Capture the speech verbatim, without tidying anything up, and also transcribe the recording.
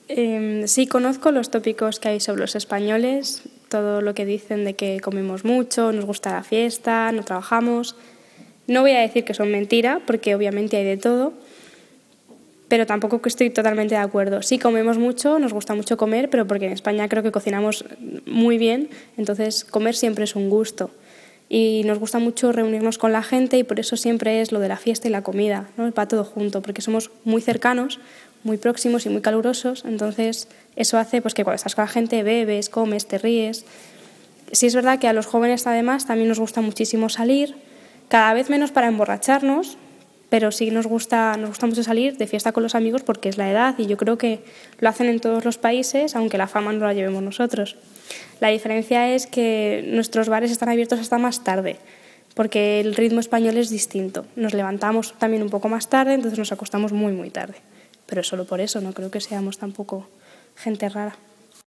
Eh, sí, conozco los tópicos que hay sobre los españoles, todo lo que dicen de que comemos mucho, nos gusta la fiesta, no trabajamos. No voy a decir que son mentira, porque obviamente hay de todo, pero tampoco que estoy totalmente de acuerdo. Sí, comemos mucho, nos gusta mucho comer, pero porque en España creo que cocinamos muy bien, entonces comer siempre es un gusto. Y nos gusta mucho reunirnos con la gente y por eso siempre es lo de la fiesta y la comida, ¿no? Va todo junto, porque somos muy cercanos, muy próximos y muy calurosos, entonces eso hace pues que cuando estás con la gente bebes, comes, te ríes. Sí es verdad que a los jóvenes además también nos gusta muchísimo salir, cada vez menos para emborracharnos, pero sí nos gusta, nos gusta mucho salir de fiesta con los amigos porque es la edad y yo creo que lo hacen en todos los países, aunque la fama no la llevemos nosotros. La diferencia es que nuestros bares están abiertos hasta más tarde, porque el ritmo español es distinto. Nos levantamos también un poco más tarde, entonces nos acostamos muy, muy tarde. Pero solo por eso, no creo que seamos tampoco gente rara.